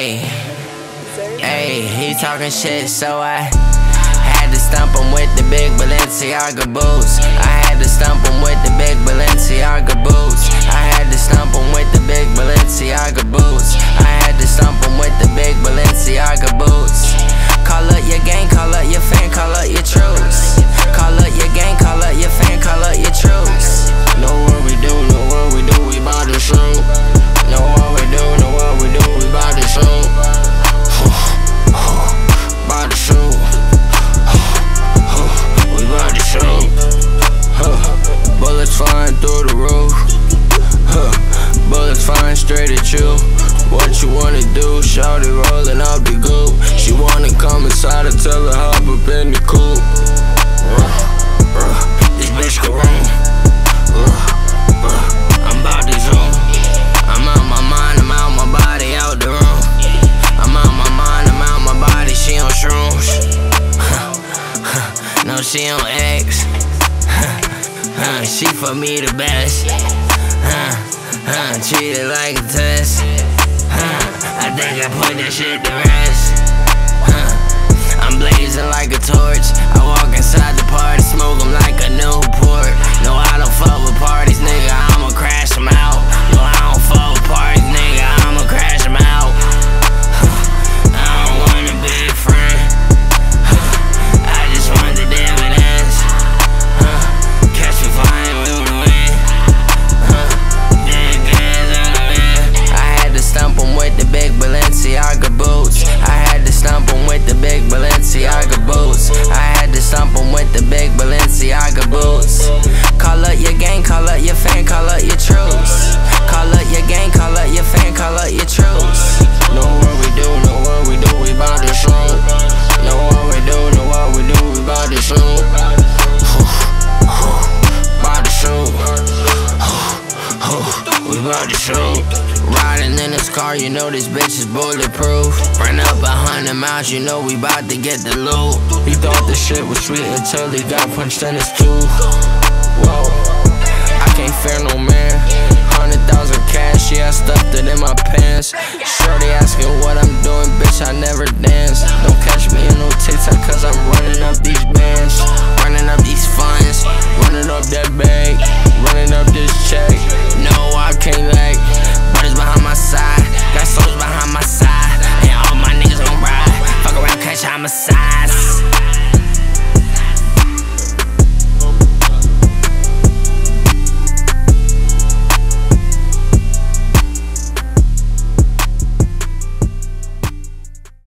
Ayy, he talking shit, so I had to stump him with the big Balenciaga boots. I had to stump him with the big Balenciaga boots. I had to stump him with the big Balenciaga boots. I had to stump him with the big Balenciaga boots. Call up your gang, call up your fan, call up your troops. Call up your gang, call up your fan, call up your troops. Know what we do, know what we do, we bout to shoot. Know what we do, know what we do, we bout to shoot. Bout to shoot. We bout to shoot. Bullets flying through the roof. Bullets flying straight at you. What you wanna do? Shawty rolling up the goop. She wanna come inside and tell her hop up in the coupe. This bitch can roam. I'm about to zoom. I'm out my mind, I'm out my body, out the room. I'm out my mind, I'm out my body, she on shrooms. No, she on X. She for me the best. Treat it like a test. I think I put that shit to rest. I'm blazing like a torch. I walk inside the party, smoke 'em like a Newport. No, I don't fuck with parties, nigga, I'ma crash 'em out. No, I don't fuck with parties, nigga, I'ma crash 'em out. I don't want a big friend. I just want the dividends. Catch me flying with the wind. Big hands on the wind. I had to stump 'em with the big Balenciaga boots. I had to stump 'em with the big Balenciaga boots. I had to stump 'em with the big Balenciaga boots. Call up your gang, call up your fan, call up your troops. Call up your gang, call up your fan, call up your troops. Know what we do, know what we do, we bout to shoot. Know what we do, know what we do, we bout to shoot. Bout to shoot. We bout to shoot. Riding in this car, you know this bitch is bulletproof. Run up 100 miles, you know we bout to get the loot. He thought this shit was sweet until he got punched in his tooth. Whoa, I can't fear no man.